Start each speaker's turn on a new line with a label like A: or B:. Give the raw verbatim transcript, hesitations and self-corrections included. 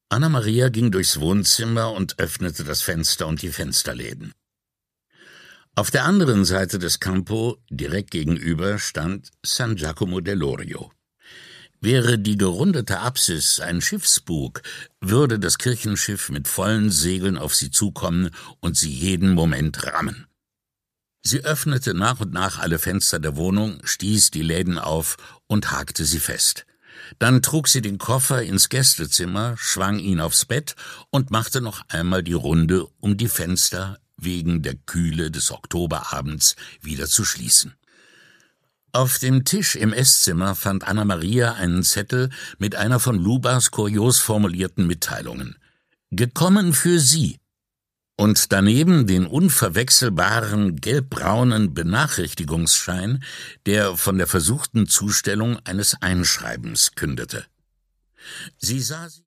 A: Anna-Maria ging durchs Wohnzimmer und öffnete das Fenster und die Fensterläden. Auf der anderen Seite des Campo, direkt gegenüber, stand San Giacomo dell'Orio. Wäre die gerundete Apsis ein Schiffsbug, würde das Kirchenschiff mit vollen Segeln auf sie zukommen und sie jeden Moment rammen. Sie öffnete nach und nach alle Fenster der Wohnung, stieß die Läden auf und hakte sie fest. Dann trug sie den Koffer ins Gästezimmer, schwang ihn aufs Bett und machte noch einmal die Runde, um die Fenster wegen der Kühle des Oktoberabends wieder zu schließen. Auf dem Tisch im Esszimmer fand Anna-Maria einen Zettel mit einer von Lubas kurios formulierten Mitteilungen. »Gekommen für Sie«, und daneben den unverwechselbaren gelbbraunen Benachrichtigungsschein, der von der versuchten Zustellung eines Einschreibens kündete. Sie sah sie